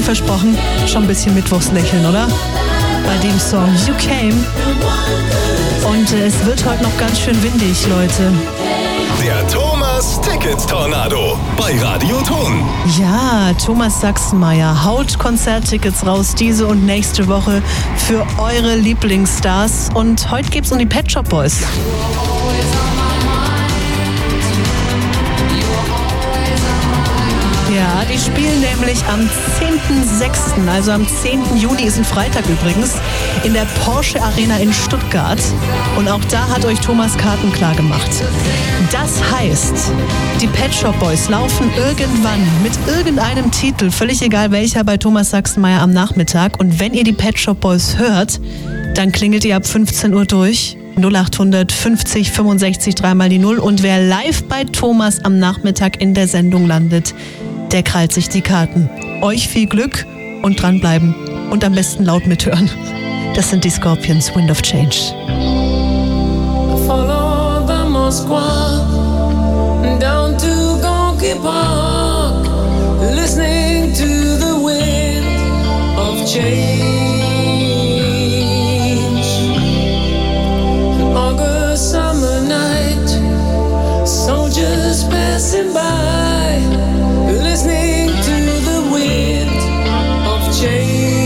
versprochen, schon ein bisschen Mittwochslächeln, oder? Bei dem Song You Came. Und es wird heute noch ganz schön windig, Leute. Der Thomas Ticket Tornado bei Radio Ton. Ja, Thomas Sachsenmeier haut Konzerttickets raus diese und nächste Woche für eure Lieblingsstars. Und heute geht's um die Pet Shop Boys. Ja, die spielen nämlich am 10.06., also am 10. Juni, ist ein Freitag übrigens, in der Porsche Arena in Stuttgart. Und auch da hat euch Thomas Karten klar gemacht. Das heißt, die Pet Shop Boys laufen irgendwann mit irgendeinem Titel, völlig egal welcher, bei Thomas Sachsenmeier am Nachmittag. Und wenn ihr die Pet Shop Boys hört, dann klingelt ihr ab 15 Uhr durch. 0800 50 65 3 die 0. Und wer live bei Thomas am Nachmittag in der Sendung landet, der krallt sich die Karten. Euch viel Glück und dranbleiben. Und am besten laut mithören. Das sind die Scorpions, Wind of Change. Follow the Moskwa down to Gonky Park, listening to the wind of change. An August summer night, soldiers passing by, listening to the wind of change.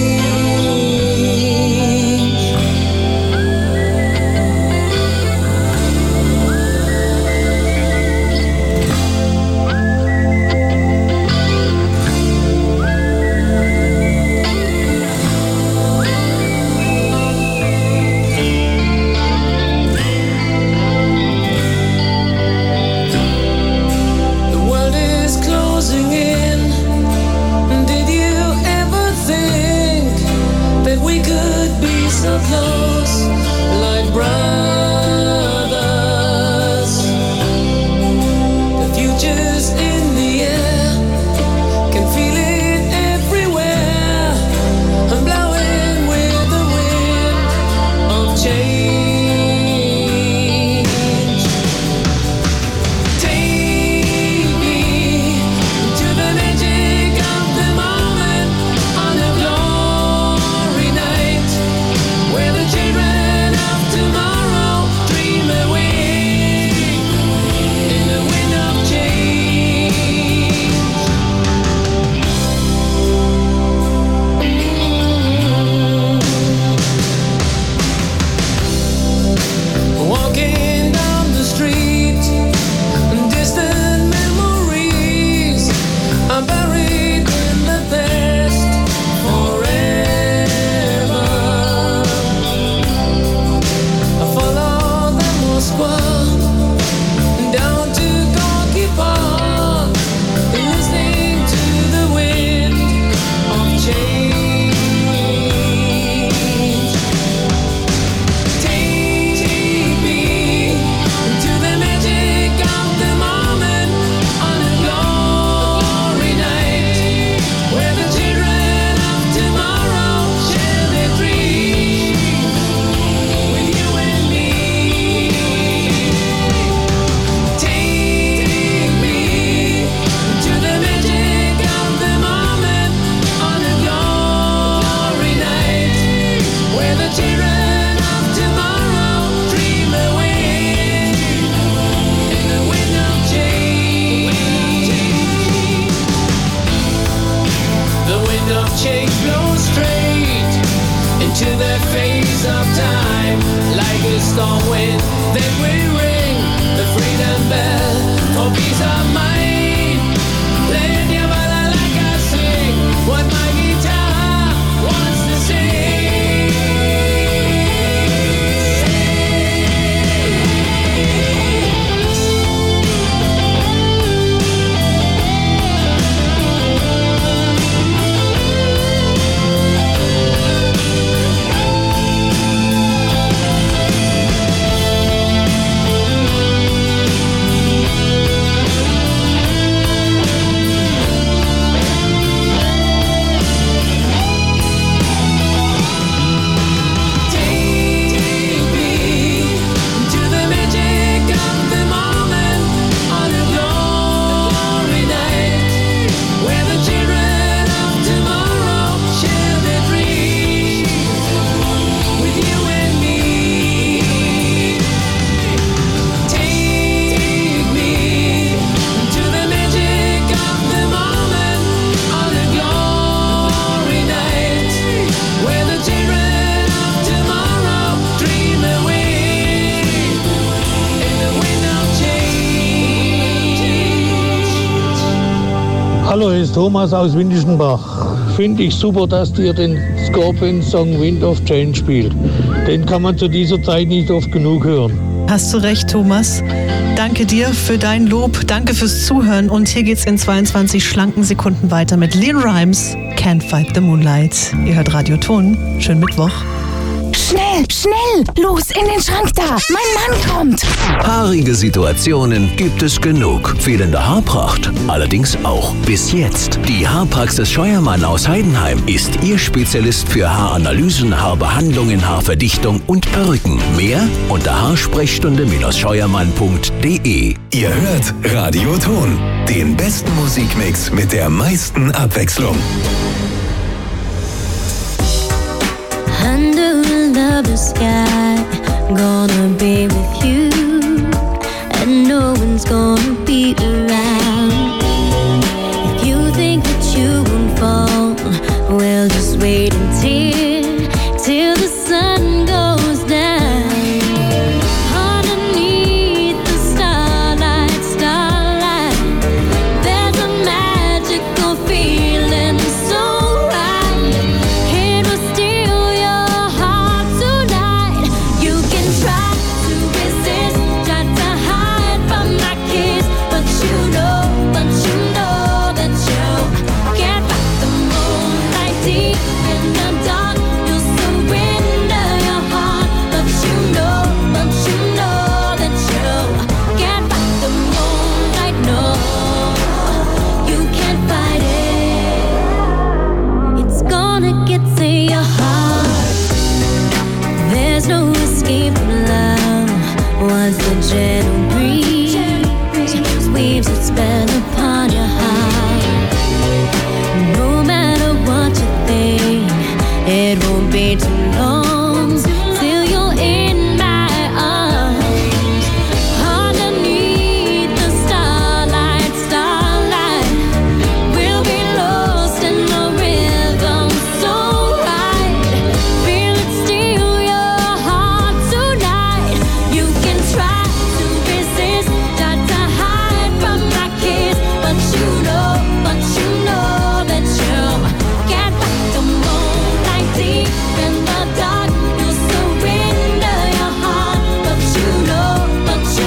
Hallo, hier ist Thomas aus Windischenbach. Finde ich super, dass ihr den Scorpions-Song Wind of Change spielt. Den kann man zu dieser Zeit nicht oft genug hören. Hast du recht, Thomas. Danke dir für dein Lob, danke fürs Zuhören und hier geht's in 22 schlanken Sekunden weiter mit Leon Rimes, Can't Fight the Moonlight. Ihr hört Radio Ton. Schönen Mittwoch. Schnell, schnell, los in den Schrank da, mein Mann kommt. Haarige Situationen gibt es genug. Fehlende Haarpracht allerdings auch. Bis jetzt. Die Haarpraxis Scheuermann aus Heidenheim ist Ihr Spezialist für Haaranalysen, Haarbehandlungen, Haarverdichtung und Perücken. Mehr unter haarsprechstunde-scheuermann.de. Ihr hört Radio Ton, den besten Musikmix mit der meisten Abwechslung. Under the sky, gonna be with you, and no one's gonna be around. If you think that you won't fall, well, just wait till the sun goes down. Underneath the starlight, there's a magical feeling so right. It will steal your heart tonight. You can try to resist, try to hide from my kiss, but you know that you can't fight the moonlight deep in the dark. You'll surrender your heart, but you know that you can't fight the moonlight. No, you can't fight it. It's gonna get to your heart. There's no escape from love. Once the gentle breeze weaves its spell upon your heart, no matter what you think, it won't be too long till you're in my arms. Underneath the starlight, we'll be lost in the rhythm so right. Feel it steal your heart tonight. You can try to resist, try to hide from my kiss, but you know that you can't fight the moonlight deep in the dark. You'll surrender your heart, but you know that you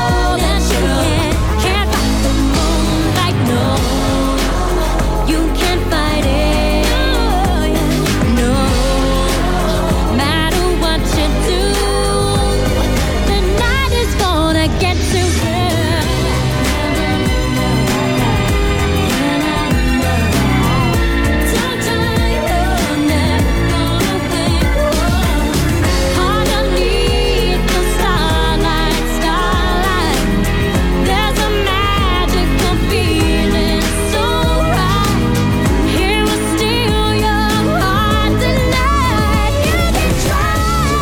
can't fight the moonlight. No, you can't fight it. No, matter what you do, the night is gonna get to you. Underneath the starlight, there's a magical feeling so right. It will steal your heart tonight. You can try,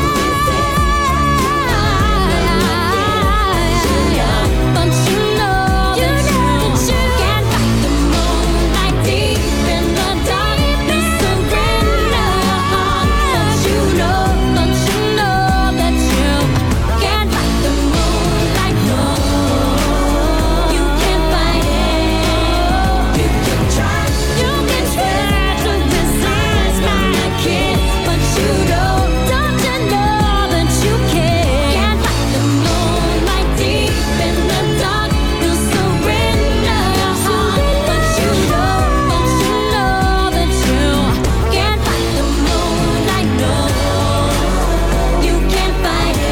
but you know that you can't fight the moonlight deep in the dark. You surrender your heart, but you know that you can't fight the moonlight. No, you can't fight it. You can try to resist my kiss, but you don't you know that you can't fight the moonlight deep in the dark. You surrender your heart, but you know that you can't fight the moonlight. No, you can't fight it.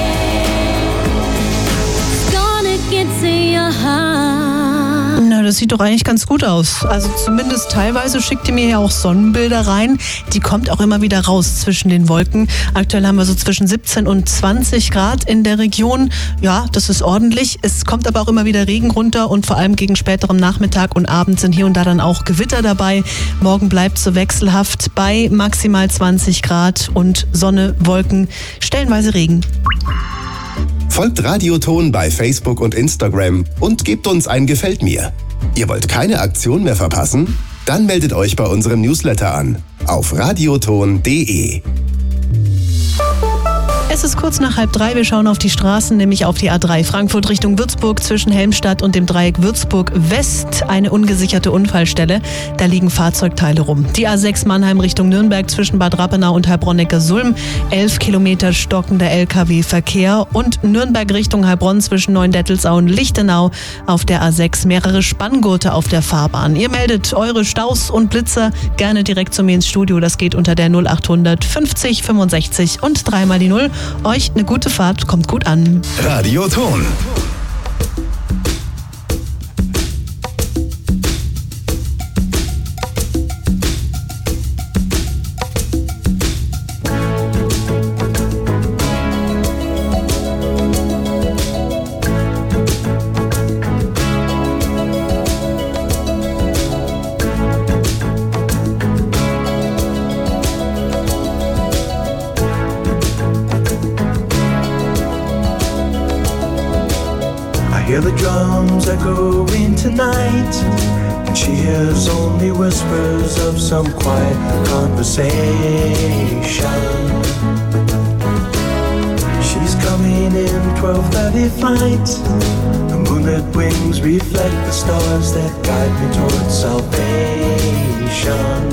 It's gonna get to your heart. Na, das sieht doch eigentlich ganz gut aus. Also zumindest teilweise schickt ihr mir ja auch Sonnenbilder rein. Die kommt auch immer wieder raus zwischen den Wolken. Aktuell haben wir so zwischen 17 und 20 Grad in der Region. Ja, das ist ordentlich. Es kommt aber auch immer wieder Regen runter und vor allem gegen späteren Nachmittag und Abend sind hier und da dann auch Gewitter dabei. Morgen bleibt so wechselhaft bei maximal 20 Grad und Sonne, Wolken, stellenweise Regen. Folgt Radio Ton bei Facebook und Instagram und gebt uns ein Gefällt mir. Ihr wollt keine Aktion mehr verpassen? Dann meldet euch bei unserem Newsletter an auf radioton.de. Es ist kurz nach 2:30. Wir schauen auf die Straßen, nämlich auf die A3 Frankfurt Richtung Würzburg zwischen Helmstadt und dem Dreieck Würzburg West. Eine ungesicherte Unfallstelle. Da liegen Fahrzeugteile rum. Die A6 Mannheim Richtung Nürnberg zwischen Bad Rappenau und Heilbronn-Neckarsulm. 11 Kilometer stockender LKW-Verkehr. Und Nürnberg Richtung Heilbronn zwischen Neuendettelsau und Lichtenau auf der A6. Mehrere Spanngurte auf der Fahrbahn. Ihr meldet eure Staus und Blitzer gerne direkt zu mir ins Studio. Das geht unter der 0800 50 65 und 3 mal die 0. Euch eine gute Fahrt, kommt gut an. Radioton. Hear the drums echoing tonight, and she hears only whispers of some quiet conversation. She's coming in 12:30 flight. The moonlit wings reflect the stars that guide me towards salvation.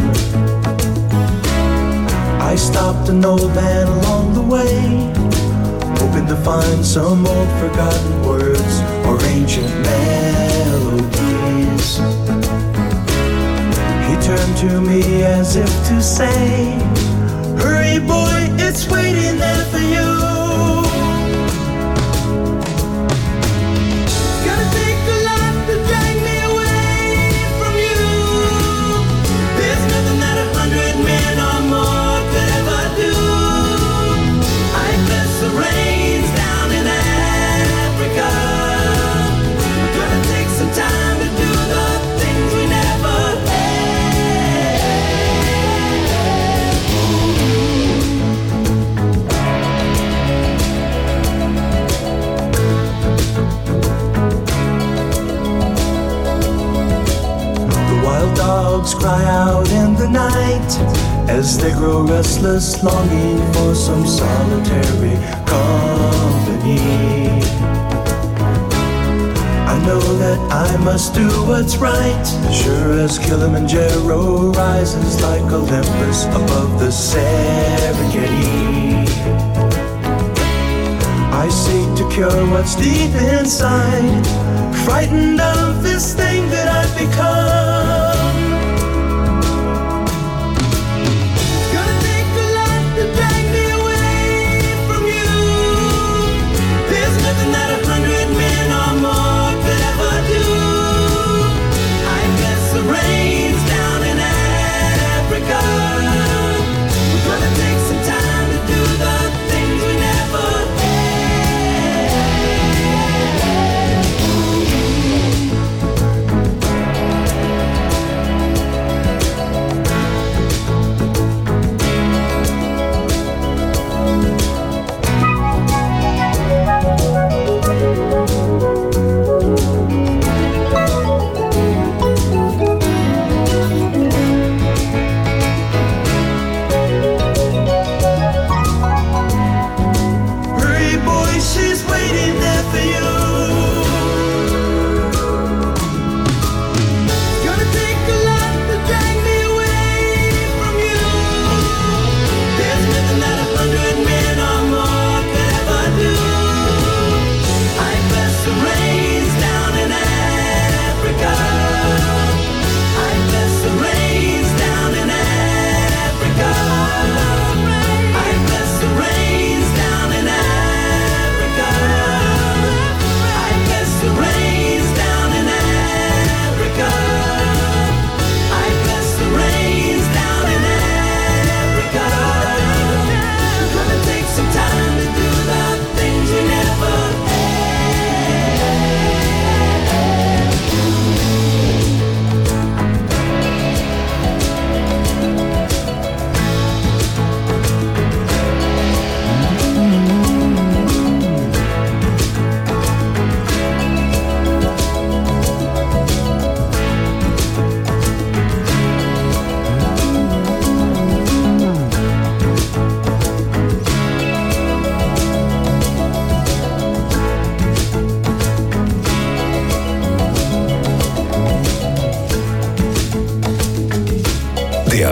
I stopped an old man along the way, hoping to find some old forgotten words or ancient melodies. He turned to me as if to say, hurry boy, it's waiting there for you. Gotta take a lot to drag me away from you. There's nothing that 100 men or more could ever do. I bless the rains down in Africa. We're gonna take some time to do the things we never The wild dogs cry out in the night as they grow restless, longing for some solitary company. I know that I must do what's right, sure as Kilimanjaro rises like Olympus above the Serengeti. I seek to cure what's deep inside, frightened of this thing that I've become. Gonna take a lot to drag me away from you. There's nothing that 100 men or more could ever do. I bless the rains down in Africa. We're gonna take some time to do the things we never had.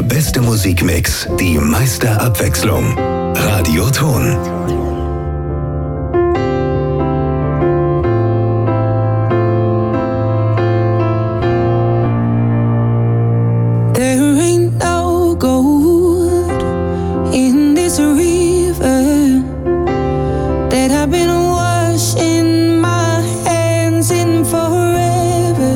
Der beste Musikmix, die meiste Abwechslung. Radioton. There ain't no gold in this river that I've been washing my hands in forever.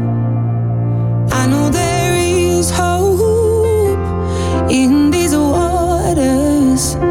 I know there is hope in these waters.